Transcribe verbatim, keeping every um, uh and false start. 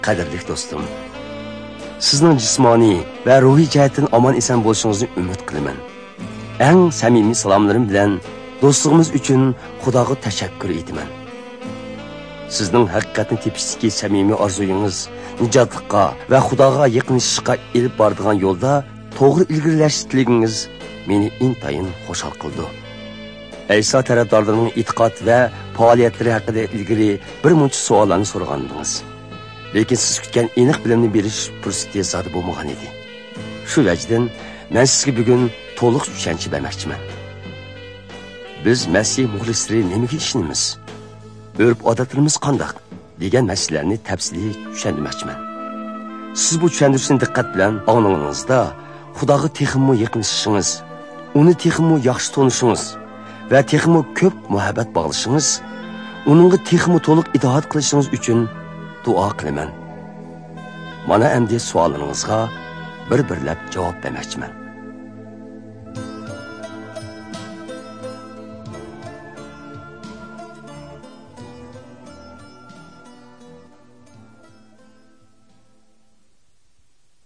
Qadrli do'stim, sizning jismoniy va ruhiy jihatdan omon eson bo'lishingizni umid qilaman. Eng samimiy salomlarim bilan do'stligimiz uchun Xudoga tashakkur etaman. Sizning haqiqatni tepishdagi samimiy orzuyingiz nijotlikqa va Xudoga yaqinlashishga elib boradigan yo'lda to'g'ri ilgirlashishligingiz meni intayin xushal qildi. Ayso tarafdorlarining e'tiqod va faoliyatlari haqida ilgari bir muncha savollarni so'ragandingiz. Lekin siz kutgan aniq bilimni berish fursati zodi bo'lmagan edi. Shu vajdan men sizga bugun to'liq tushuncha bermoqchiman. Biz Masih muxlislari nimaga ishonamiz? Urf-odatlarimiz qanday degan masalalarni tafsiliy tushuntirmoqchiman. Siz bu tushuntirishni diqqat bilan anglag'iningizda Xudoga texmo yaqinlashishingiz, uni texmo yaxshi tonishingiz va texmo ko'p muhabbat bog'lashingiz, uningga texmo to'liq itoat qilishingiz uchun duo qilaman. Mana endi savollaringizga bir-birlab javob bermoqchiman.